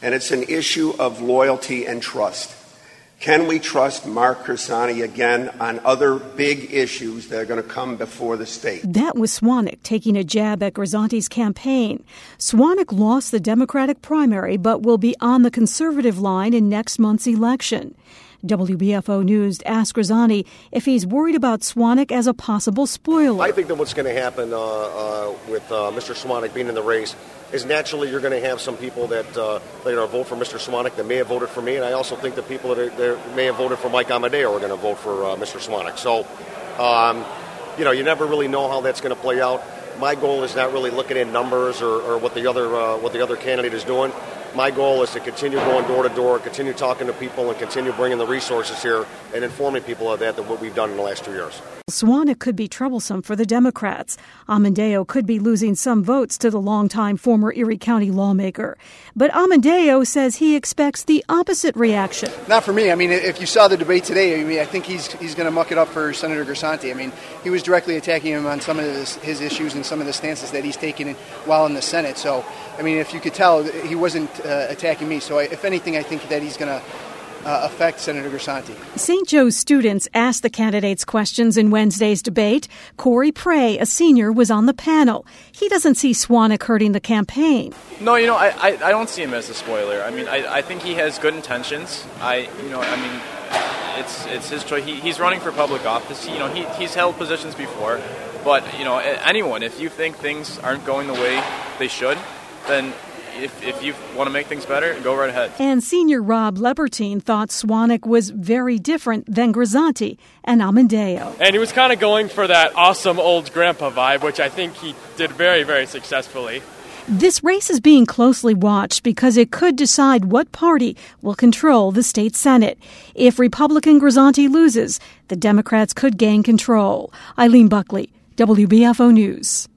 and it's an issue of loyalty and trust. Can we trust Mark Grisanti again on other big issues that are going to come before the state? That was Swanek taking a jab at Grisanti's campaign. Swanek lost the Democratic primary but will be on the conservative line in next month's election. WBFO News asked Grisanti if he's worried about Swanek as a possible spoiler. I think that what's going to happen with Mr. Swanek being in the race is naturally you're going to have some people that vote for Mr. Swanek that may have voted for me, and I also think that people that may have voted for Mike Amadeo are going to vote for Mr. Swanek. So, you never really know how that's going to play out. My goal is not really looking at numbers or what the other candidate is doing. My goal is to continue going door to door, continue talking to people, and continue bringing the resources here and informing people of that what we've done in the last 2 years. Swanek could be troublesome for the Democrats. Amadeo could be losing some votes to the longtime former Erie County lawmaker. But Amadeo says he expects the opposite reaction. Not for me. I mean, if you saw the debate today, I think he's going to muck it up for Senator Grisanti. I mean, he was directly attacking him on some of his issues and some of the stances that he's taken while in the Senate. So, I mean, if you could tell, he wasn't attacking me. So, if anything, I think that he's going to affect Senator Grisanti. St. Joe's students asked the candidates questions in Wednesday's debate. Corey Prey, a senior, was on the panel. He doesn't see Swanek hurting the campaign. No, I don't see him as a spoiler. I mean, I think he has good intentions. It's his choice. He's running for public office. He's held positions before. But, anyone, if you think things aren't going the way they should, then if you want to make things better, go right ahead. And senior Rob Lebertine thought Swanek was very different than Grisanti and Amadeo. And he was kind of going for that awesome old grandpa vibe, which I think he did very, very successfully. This race is being closely watched because it could decide what party will control the state Senate. If Republican Grisanti loses, the Democrats could gain control. Eileen Buckley, WBFO News.